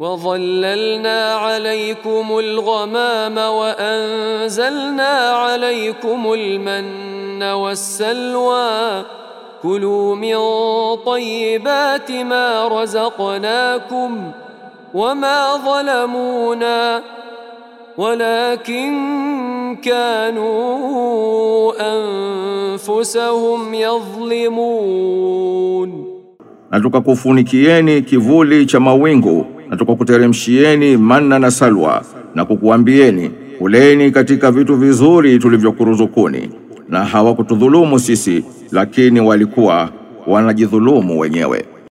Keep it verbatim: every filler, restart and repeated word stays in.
وظللنا عليكم الغمام وأنزلنا عليكم المن والسلوى كلوا من طيبات ما رزقناكم وما ظلمونا ولكن كانوا أنفسهم يظلمون. Na tukakufunikieni kivuli cha mawingu na tukakuteremshieni manna na salwa na kukuambieni kuleni katika vitu vizuri tulivyokuruzukuni, na hawakutudhulumu sisi, lakini walikuwa wanajidhulumu wenyewe.